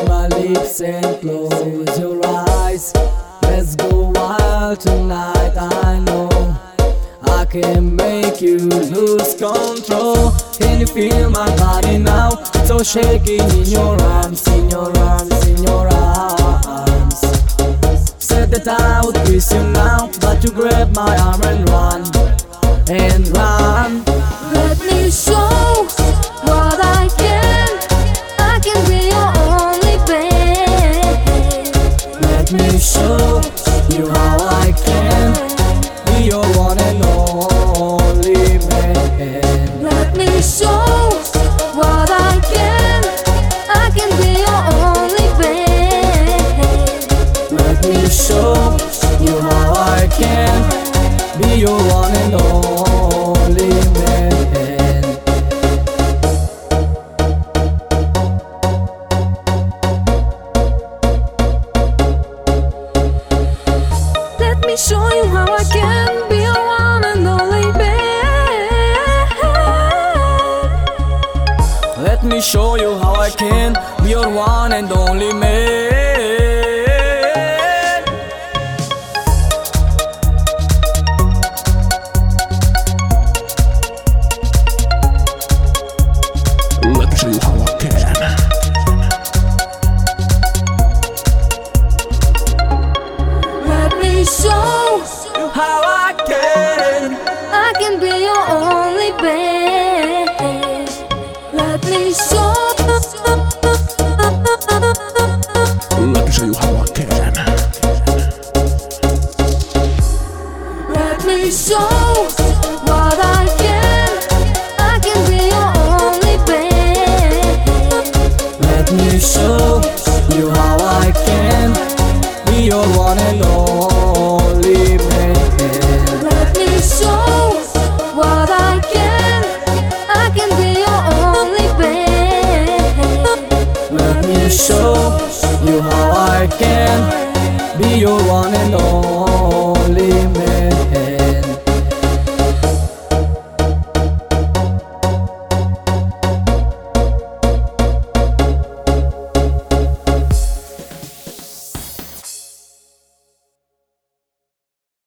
my lips and close your eyes. Let's go wild tonight. I know I can make you lose control. Can you feel my body now? So shaking in your arms, in your arms, in your arms. Said that I would kiss you now, but you grab my arm and run, and run. Let me show what I can. I can be your only babe. Let me show you how I can be your one and only man. Let me show what I can. I can be your only babe. Let me show you how I can be your one and only man. Let me show you how I can be your one and only babe. Let me show you how I can be your one and only man. Let me show you how I can. Let me show How I can. I can be your only babe. Let me show. Let me show you how I can. Let me show what I can. I can be your only babe. Let me show you how I can be your one and only man. Let me show what I can. I can be your only babe. Let me show you how I can be your one and only